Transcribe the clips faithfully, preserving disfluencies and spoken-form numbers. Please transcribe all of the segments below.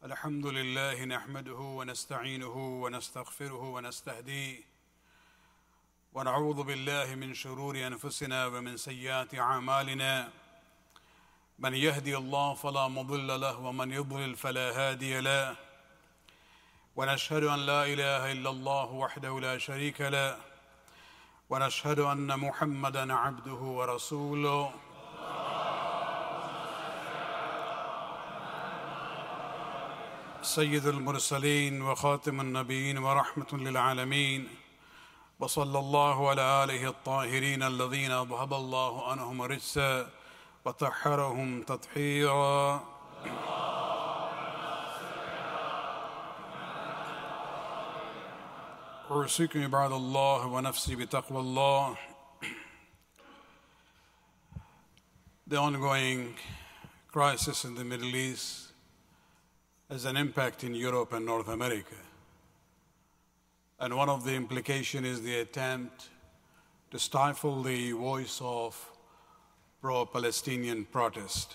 الحمد لله نحمده ونستعينه ونستغفره ونستهديه ونعوذ بالله من شرور أنفسنا ومن سيئات أعمالنا من يهدي الله فلا مضل له ومن يضلل فلا هادي له ونشهد أن لا إله إلا الله وحده لا شريك له ونشهد أن محمدًا عبده ورسوله سيد المرسلين وخاتم النبيين ورحمة للعالمين وصلى الله على آله الطاهرين الذين أذهب الله عنهم الرجس وطهرهم تطهيرا أوصيكم عباد الله ونفسي بتقوى الله. The ongoing crisis in the Middle East has an impact in Europe and North America. And one of the implications is the attempt to stifle the voice of pro-Palestinian protest.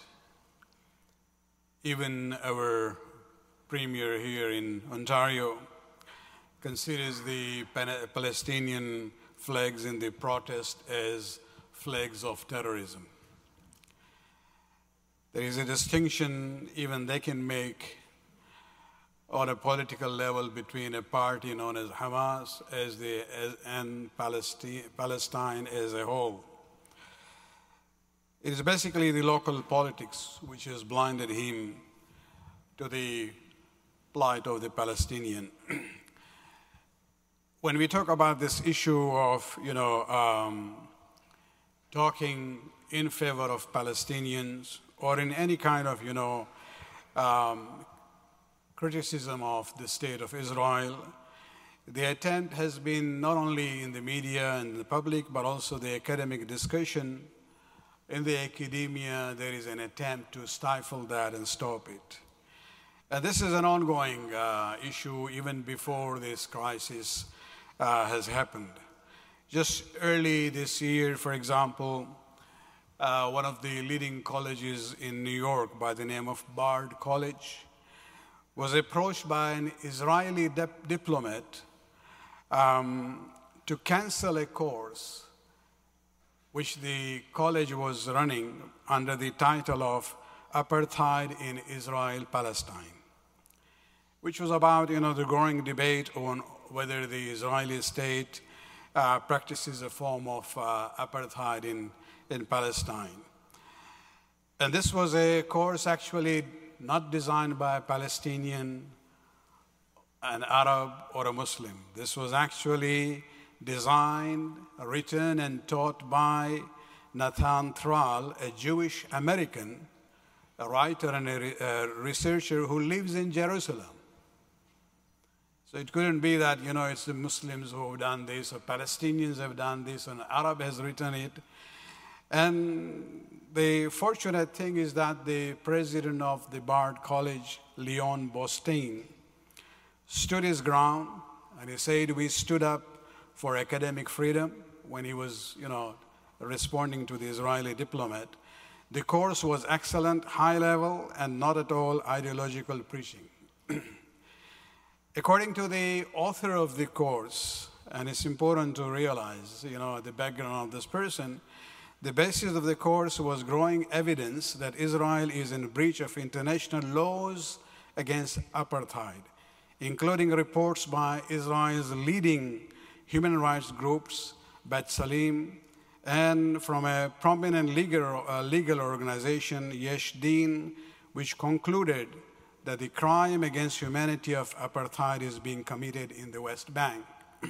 Even our premier here in Ontario considers the Palestinian flags in the protest as flags of terrorism. There is a distinction even they can make on a political level between a party known as Hamas as the, as, and Palestine, Palestine as a whole. It is basically the local politics which has blinded him to the plight of the Palestinian. When we talk about this issue of, you know, um, talking in favor of Palestinians or in any kind of, you know, um, criticism of the state of Israel, the attempt has been not only in the media and the public, but also the academic discussion. In the academia, there is an attempt to stifle that and stop it. And this is an ongoing uh, issue even before this crisis uh, has happened. Just early this year, for example, uh, one of the leading colleges in New York by the name of Bard College was approached by an Israeli dip- diplomat um, to cancel a course which the college was running under the title of Apartheid in Israel-Palestine, which was about, you know, the growing debate on whether the Israeli state uh, practices a form of uh, apartheid in, in Palestine. And this was a course actually not designed by a Palestinian, an Arab, or a Muslim. This was actually designed, written, and taught by Nathan Thrall, a Jewish American, a writer and a, re- a researcher who lives in Jerusalem. So it couldn't be that, you know, it's the Muslims who have done this, or Palestinians have done this, and an Arab has written it. And the fortunate thing is that the president of the Bard College, Leon Bostein, stood his ground, and he said we stood up for academic freedom when he was, you know, responding to the Israeli diplomat. The course was excellent, high level, and not at all ideological preaching. According to the author of the course, and it's important to realize, you know, the background of this person, the basis of the course was growing evidence that Israel is in breach of international laws against apartheid, including reports by Israel's leading human rights groups, B'Tselem, and from a prominent legal, uh, legal organization, Yesh Din, which concluded that the crime against humanity of apartheid is being committed in the West Bank.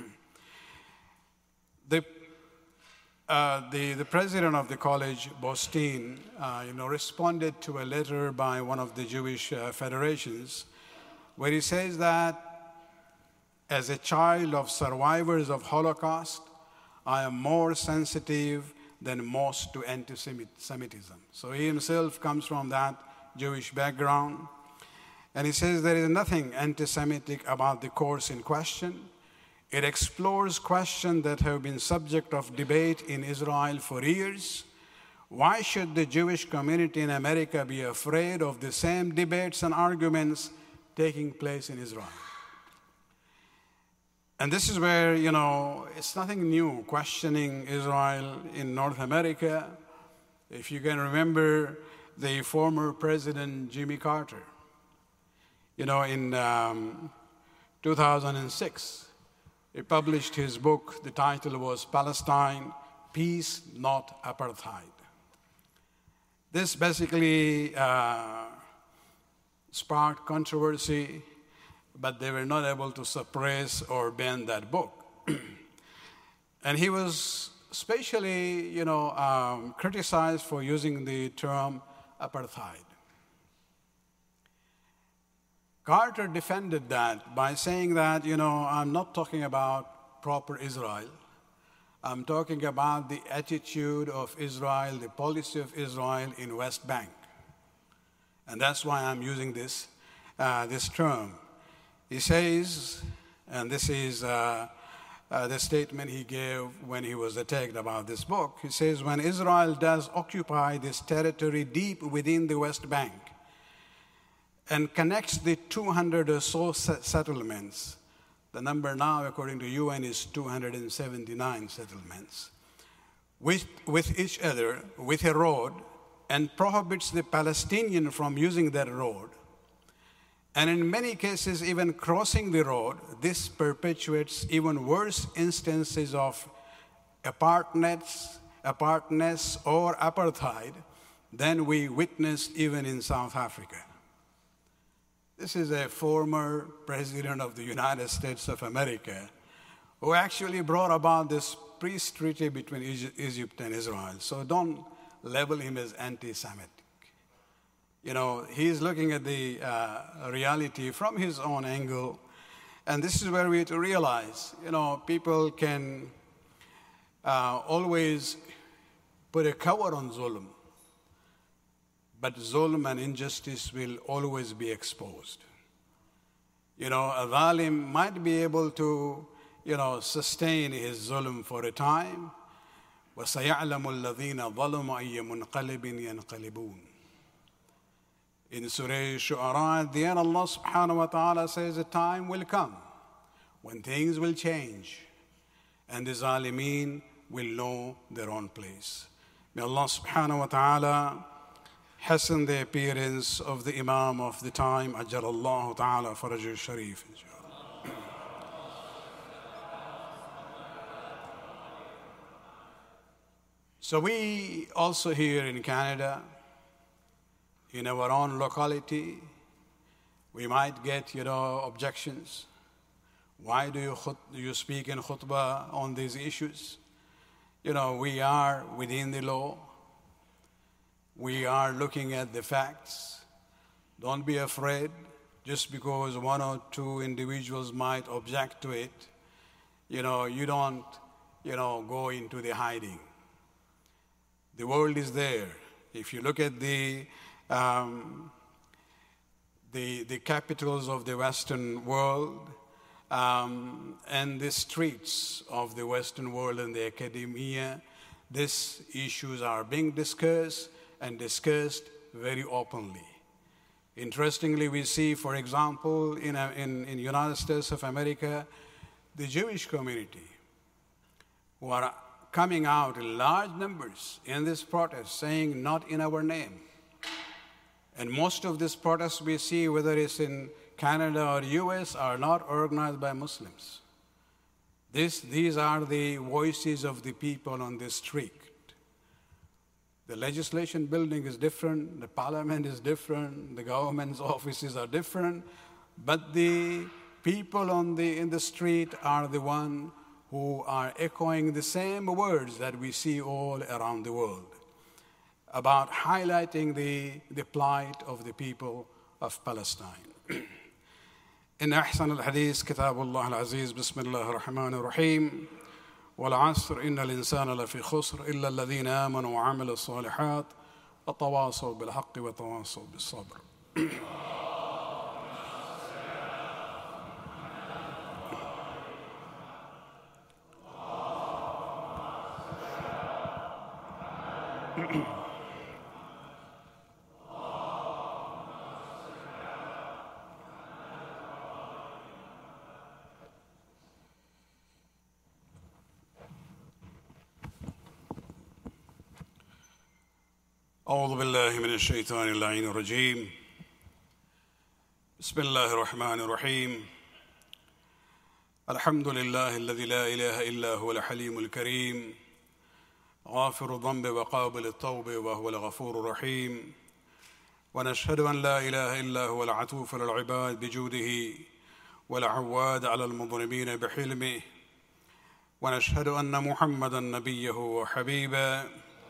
the Uh, the, the president of the college, Bostein, uh, you know, responded to a letter by one of the Jewish uh, federations where he says that as a child of survivors of Holocaust, I am more sensitive than most to anti-Semitism. So he himself comes from that Jewish background. And he says there is nothing anti-Semitic about the course in question. It explores questions that have been subject of debate in Israel for years. Why should the Jewish community in America be afraid of the same debates and arguments taking place in Israel. And this is where, you know, it's nothing new, questioning Israel in North America. If you can remember the former President Jimmy Carter, you know, in um, two thousand six, he published his book. The title was Palestine, Peace, Not Apartheid. This basically uh, sparked controversy, but they were not able to suppress or ban that book. And he was especially, you know, um, criticized for using the term apartheid. Carter defended that by saying that, you know, I'm not talking about proper Israel. I'm talking about the attitude of Israel, the policy of Israel in West Bank. And that's why I'm using this, uh, this term. He says, and this is uh, uh, the statement he gave when he was attacked about this book. He says, when Israel does occupy this territory deep within the West Bank and connects the two hundred or so settlements, the number now, according to U N, is two hundred seventy-nine settlements, with, with each other, with a road, and prohibits the Palestinian from using that road, and in many cases even crossing the road, this perpetuates even worse instances of apartness, apartness or apartheid than we witnessed even in South Africa. This is a former president of the United States of America who actually brought about this peace treaty between Egypt and Israel. So don't label him as anti-Semitic. You know, he's looking at the uh, reality from his own angle. And this is where we have to realize, you know, people can uh, always put a cover on zulm, but zulm and injustice will always be exposed. You know, a zalim might be able to, you know, sustain his zulm for a time. وَسَيَعْلَمُ الَّذِينَ ظَلَمُوا أَيَّ مُنْقَلِبٍ يَنْقَلِبُونَ. In Surah Shu'ara, at the end, Allah subhanahu wa ta'ala says a time will come when things will change and the zalimeen will know their own place. May Allah subhanahu wa ta'ala hasten the appearance of the Imam of the time, Ajjalallahu ta'ala farajul sharif, inshallah. So we also here in Canada, in our own locality, we might get, you know, objections. Why do you, khut- you speak in khutbah on these issues? You know, we are within the law. We are looking at the facts. Don't be afraid just because one or two individuals might object to it. You know, you don't, you know, go into the hiding. The world is there. If you look at the Um, the, the capitals of the Western world um, and the streets of the Western world and the academia, these issues are being discussed and discussed very openly. Interestingly, we see, for example, in a, in, in United States of America, the Jewish community who are coming out in large numbers in this protest saying, not in our name. And most of these protests we see, whether it's in Canada or U S, are not organized by Muslims. This, these are the voices of the people on the street. The legislation building is different, the parliament is different, the government's offices are different, but the people on the, in the street are the ones who are echoing the same words that we see all around the world about highlighting the, the plight of the people of Palestine. إن أحسن الحديث كتاب الله العزيز بسم الله الرحمن الرحيم والعصر إن الإنسان لفي خسر إلا الذين آمنوا وعملوا الصالحات وتواصوا بالحق وتواصوا بالصبر. أعوذ بالله من الشيطان اللعين الرجيم بسم الله الرحمن الرحيم الحمد لله الذي لا إله إلا هو الحليم الكريم غافر الذنب وقابل التوب وهو الغفور الرحيم ونشهد أن لا إله إلا هو العطوف للعباد بجوده والعواد على المظلمين بحلمه ونشهد أن محمدًا نبيه وحبيبه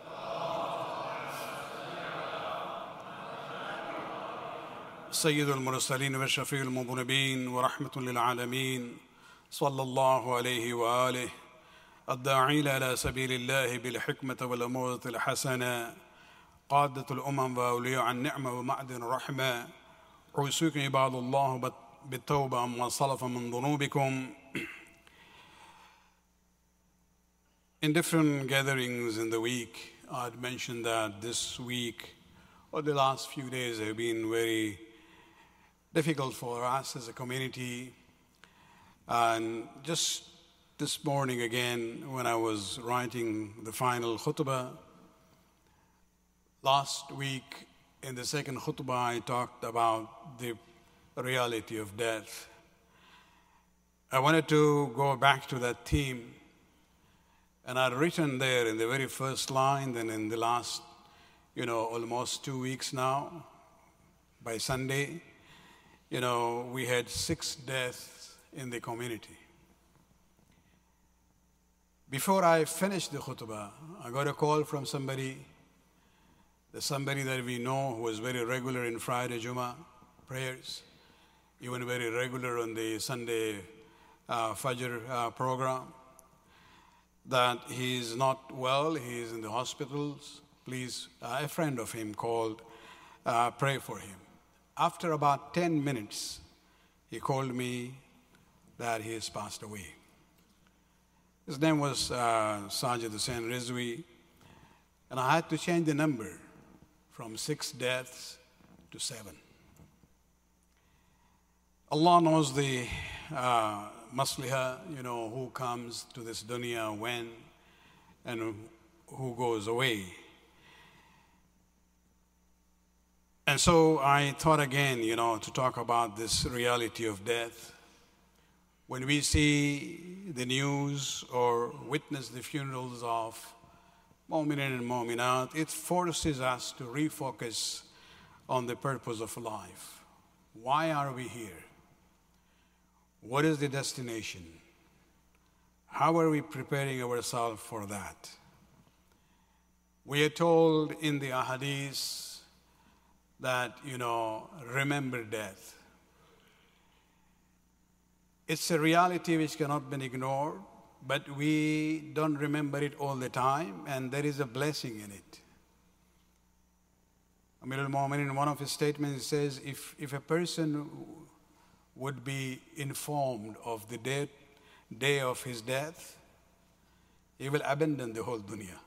سيد المرسلين وشفيع المذنبين ورحمة للعالمين صلى الله عليه وآله الداعي إلى سبيل الله بالحكمة والموعظة الحسنة قادة الأمم وأولياء النعمة ومعدن الرحمة أوصيكم عباد الله بالتوبة عما سلف من ذنوبكم. In different gatherings in the week, I had mentioned that this week or the last few days have been very difficult for us as a community. And just this morning again, when I was writing the final khutbah, last week in the second khutbah, I talked about the reality of death. I wanted to go back to that theme. And I'd written there in the very first line, then in the last, you know, almost two weeks now, by Sunday, you know, we had six deaths in the community. Before I finished the khutbah, I got a call from somebody, somebody that we know who was very regular in Friday Jummah prayers, even very regular on the Sunday uh, Fajr uh, program, that he is not well, he is in the hospitals. Please, uh, a friend of him called, uh, pray for him. After about ten minutes, he called me that he has passed away. His name was uh, Sajid Hussain Rizvi, and I had to change the number from six deaths to seven. Allah knows the uh, masliha, you know, who comes to this dunya when and who goes away. And so I thought again, you know, to talk about this reality of death. When we see the news or witness the funerals of mu'minin and mu'minat, it forces us to refocus on the purpose of life. Why are we here? What is the destination? How are we preparing ourselves for that? We are told in the ahadith that, you know, remember death. It's a reality which cannot be ignored, but we don't remember it all the time, and there is a blessing in it. Amir al-Mu'minin, in one of his statements, says, if, if a person would be informed of the day, day of his death, he will abandon the whole dunya.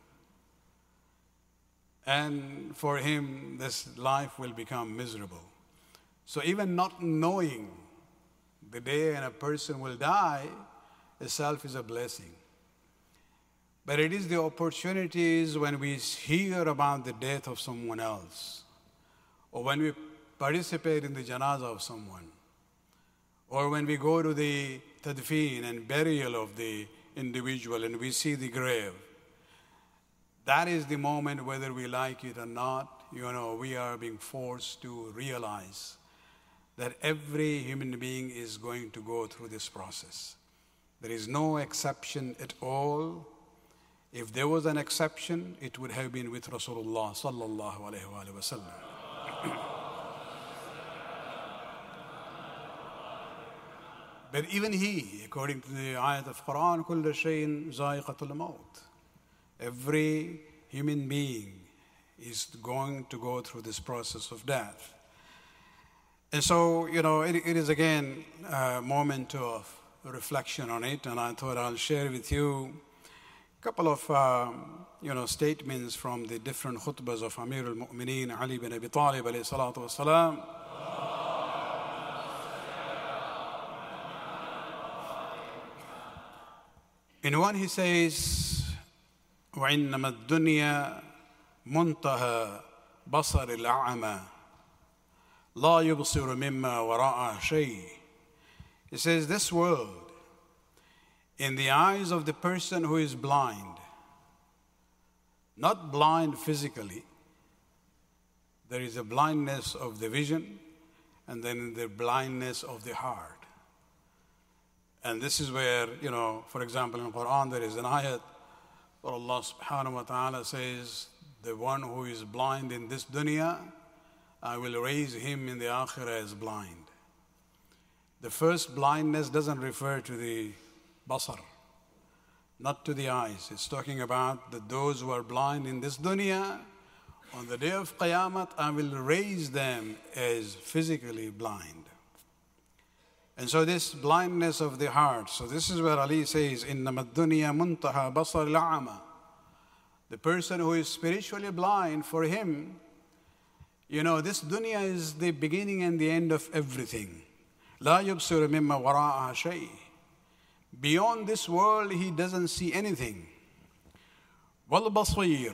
And for him, this life will become miserable. So even not knowing the day and a person will die itself is a blessing. But it is the opportunities when we hear about the death of someone else, or when we participate in the janazah of someone, or when we go to the tadfeen and burial of the individual and we see the grave. That is the moment, whether we like it or not, you know, we are being forced to realize that every human being is going to go through this process. There is no exception at all. If there was an exception, it would have been with Rasulullah sallallahu alayhi wa sallam. But even he, according to the ayat of Quran, كُلُّ شَيْءٍ ذَائِقَةُ الْمَوْتِ, every human being is going to go through this process of death. And so, you know, it, it is again a moment of reflection on it, and I thought I'll share with you a couple of, um, you know, statements from the different khutbahs of Amir al-Mu'mineen Ali bin Abi Talib alayhi salatu wasalam. In one he says, وَإِنَّمَا الدُّنْيَا مُنْتَهَى بصر الأعمى لا يبصر مما وراءه شيء. It says this world, in the eyes of the person who is blind, not blind physically, there is a blindness of the vision, and then the blindness of the heart. And this is where, you know, for example, in the Quran, there is an ayat where Allah subhanahu wa ta'ala says, the one who is blind in this dunya, I will raise him in the akhirah as blind. The first blindness doesn't refer to the basar, not to the eyes. It's talking about that those who are blind in this dunya, on the day of Qiyamah, I will raise them as physically blind. And so this blindness of the heart, so this is where Ali says, إِنَّمَا الدُّنْيَا مُنْتَهَا بَصَرِ الْأَعْمَى. The person who is spiritually blind, for him, you know, this dunya is the beginning and the end of everything. لَا يُبْصِرُ مِمَّا وَرَاءَهَا شَيْءٍ. Beyond this world, he doesn't see anything. وَالْبَصِيرُ.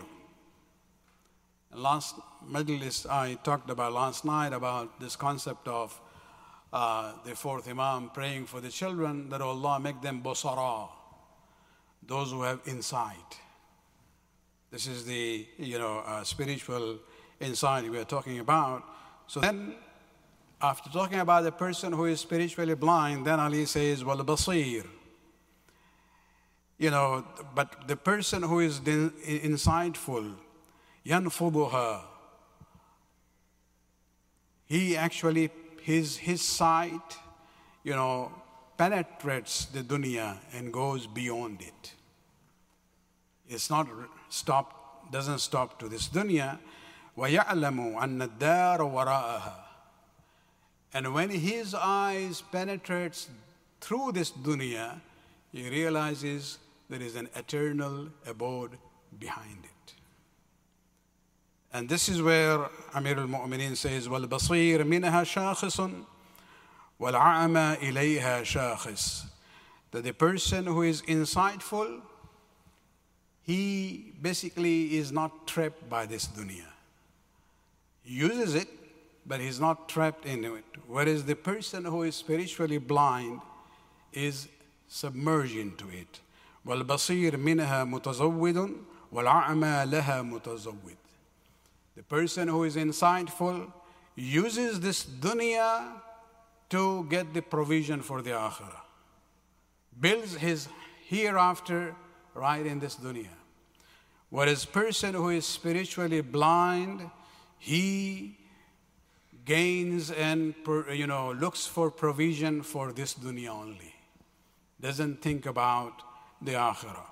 Last majlis I talked about last night about this concept of uh, the fourth Imam praying for the children that Allah make them bosara, those who have insight. This is the you know uh, spiritual insight we are talking about. So then, after talking about the person who is spiritually blind, then Ali says, "Wal basir." You know, but the person who is insightful, yanfuduha. He actually, his, his sight, you know, penetrates the dunya and goes beyond it. It's not stopped, doesn't stop to this dunya. وَيَعْلَمُ أَنَّ الدَّارَ وَرَاءَهَا. And when his eyes penetrates through this dunya, he realizes there is an eternal abode behind it. And this is where Amir al-Mu'mineen says, وَالْبَصِيرُ مِنْهَا شَاخِصٌ وَالْعَأْمَى إِلَيْهَا شَاخِصٌ. That the person who is insightful, he basically is not trapped by this dunya. He uses it, but he's not trapped in it. Whereas the person who is spiritually blind is submerged into it. وَالْبَصِيرُ مِنْهَا مُتَزَوِّدٌ وَالْعَأْمَى لَهَا مُتَزَوِّدٌ. The person who is insightful uses this dunya to get the provision for the akhirah. Builds his hereafter right in this dunya. Whereas person who is spiritually blind, he gains and you know looks for provision for this dunya only. Doesn't think about the akhirah.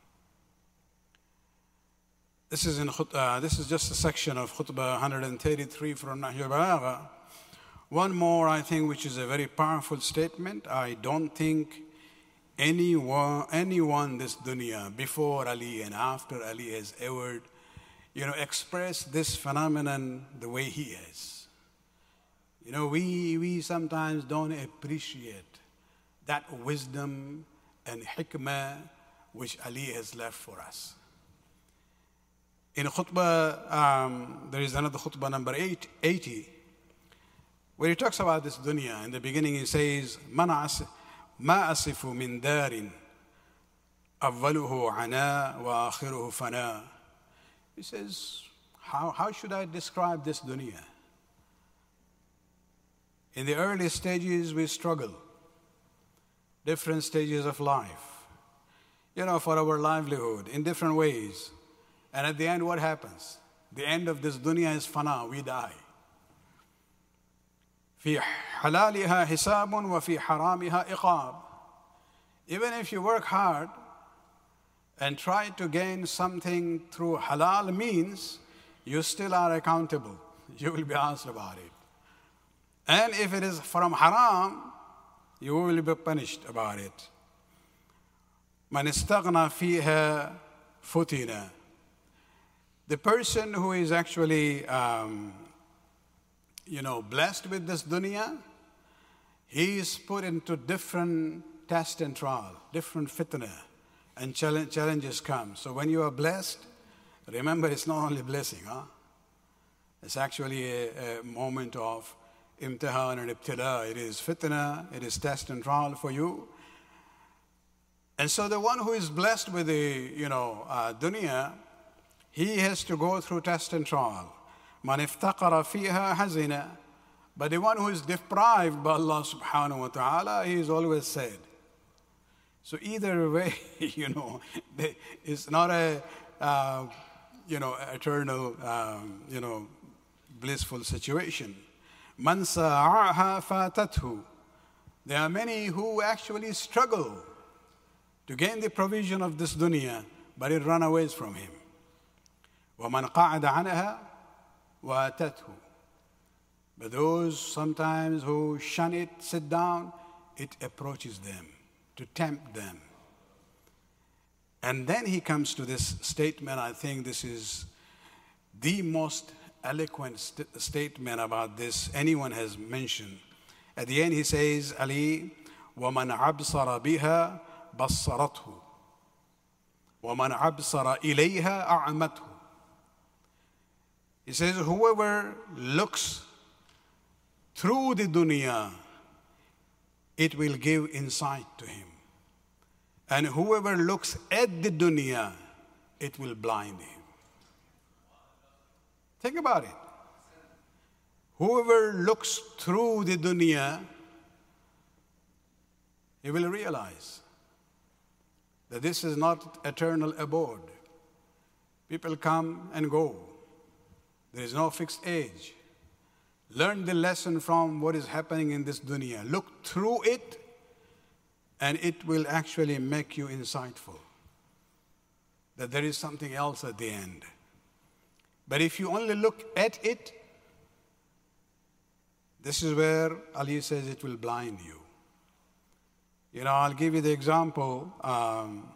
This is in uh, this is just a section of Khutbah one thirty-three from Nahj al-Balagha. One more, I think, which is a very powerful statement. I don't think anyone, anyone this dunya, before Ali and after Ali, has ever, you know, expressed this phenomenon the way he has. You know, we we sometimes don't appreciate that wisdom and hikmah which Ali has left for us. In khutbah, um, there is another khutbah number eight, eighty, where he talks about this dunya. In the beginning he says, مَا أَصِفُ مِن دَارٍ أَوَّلُهُ عَنَا وَآخِرُهُ فَنَا. He says, how, how should I describe this dunya? In the early stages we struggle, different stages of life, you know, for our livelihood in different ways. And at the end, what happens? The end of this dunya is fana, we die. في حلالها حساب وفي حرامها عقاب. Even if you work hard and try to gain something through halal means, you still are accountable. You will be asked about it. And if it is from haram, you will be punished about it. من استغنى فيها فتنا. The person who is actually, um, you know, blessed with this dunya, he is put into different test and trial, different fitna, and challenge, challenges come. So when you are blessed, remember it's not only blessing, huh? It's actually a, a moment of imtihan and ibtila. It is fitna, it is test and trial for you. And so the one who is blessed with the, you know, uh, dunya, he has to go through test and trial. Man iftaqara fiha hazina. But the one who is deprived by Allah subhanahu wa ta'ala, he is always sad. So either way, you know, it's not a, uh, you know, eternal, um, you know, blissful situation. Man sa'aha fatathu. There are many who actually struggle to gain the provision of this dunya, but it run away from him. وَمَنْ قَعَدَ عَنَهَا وَأَتَتْهُ. But those sometimes who shun it, sit down, it approaches them to tempt them. And then he comes to this statement. I think this is the most eloquent st- statement about this anyone has mentioned. At the end he says, Ali, وَمَنْ عَبْصَرَ بِهَا بَصَّرَتْهُ وَمَنْ عَبْصَرَ إِلَيْهَا أَعْمَتْهُ. He says, whoever looks through the dunya, it will give insight to him. And whoever looks at the dunya, it will blind him. Think about it. Whoever looks through the dunya, he will realize that this is not eternal abode. People come and go. There is no fixed age. Learn the lesson from what is happening in this dunya. Look through it, and it will actually make you insightful that there is something else at the end. But if you only look at it, this is where Ali says it will blind you. You know, I'll give you the example. Um,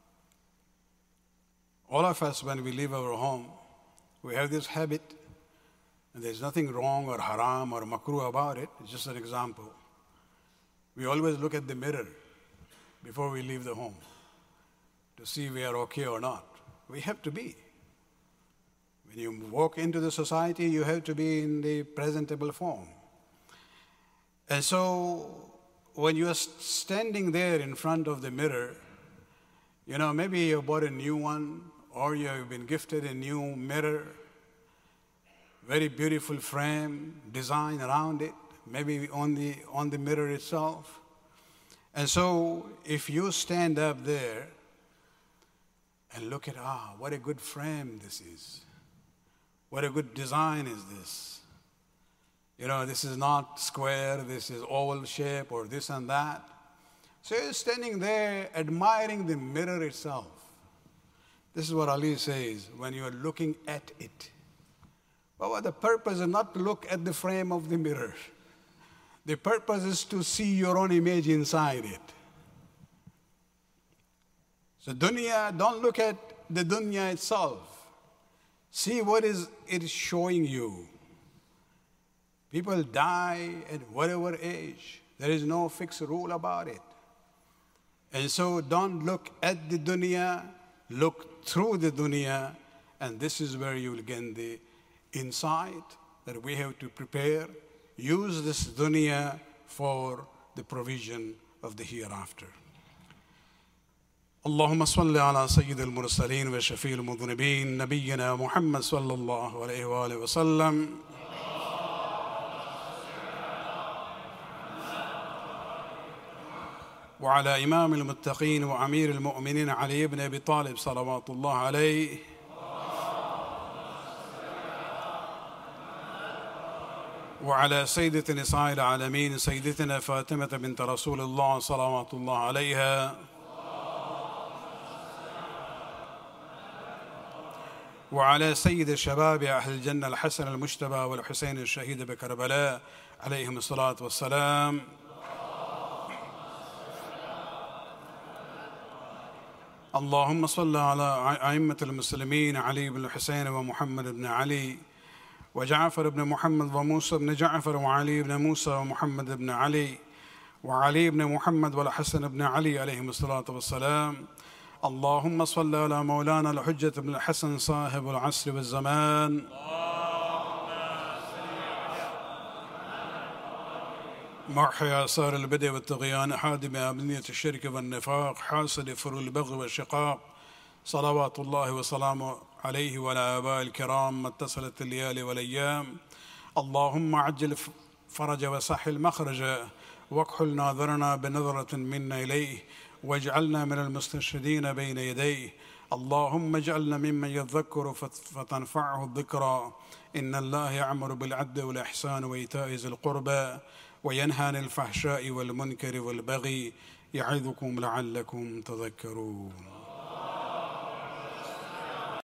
all of us, when we leave our home, we have this habit, and there's nothing wrong or haram or makruh about it. It's just an example. We always look at the mirror before we leave the home to see if we are okay or not. We have to be. When you walk into the society, you have to be in the presentable form. And so when you are standing there in front of the mirror, you know, maybe you bought a new one, or you have been gifted a new mirror, very beautiful frame, design around it, maybe on the, on the mirror itself. And so if you stand up there and look at, ah, what a good frame this is. What a good design is this. You know, this is not square, this is oval shape, or this and that. So you're standing there admiring the mirror itself. This is what Ali says, when you are looking at it. But what the purpose is not to look at the frame of the mirror. The purpose is to see your own image inside it. So dunya, don't look at the dunya itself. See what is it is showing you. People die at whatever age. There is no fixed rule about it. And so don't look at the dunya, look through the dunya, and this is where you will gain the insight that we have to prepare, use this dunya for the provision of the hereafter. اللهم صل على سيد المرسلين وشفيع المذنبين نبينا محمد صلى الله عليه وآله وسلم. وعلى إمام المتقين وأمير المؤمنين علي بن أبي طالب صلوات الله عليه. وعلى سيدة نساء العالمين سيدتنا فاطمة بنت رسول الله صلوات الله عليها. وعلى سيد الشباب أهل الجنة الحسن المجتبى والحسين الشهيد بكربلاء عليهم الصلاة والسلام. اللهم صل على أئمة المسلمين علي بن الحسين ومحمد بن علي وجعفر بن محمد وموسى بن جعفر وعلي بن موسى ومحمد بن علي وعلي بن محمد والحسن بن علي عليهم الصلاة والسلام. اللهم صل على مولانا الحجة بن الحسن صاحب العصر والزمان. اللهم محيي آثار البدع والطغيان، حادم أبنية الشرك والنفاق، حاصل فر البغي والشقاق، صلوات الله وسلامه عليه وعلى آباء الكرام ما اتصلت الليالي والأيام. اللهم عجل فرج وسهل مخرجا، واكحل ناظرنا بنظرة منا إليه، واجعلنا من المستشهدين بين يديه. اللهم اجعلنا ممن يذكر فتنفعه الذكرى. إن الله يأمر بالعدل والإحسان وإيتاء ذي القربى وينهى عن الفحشاء والمنكر والبغي، يعظكم لعلكم تذكرون.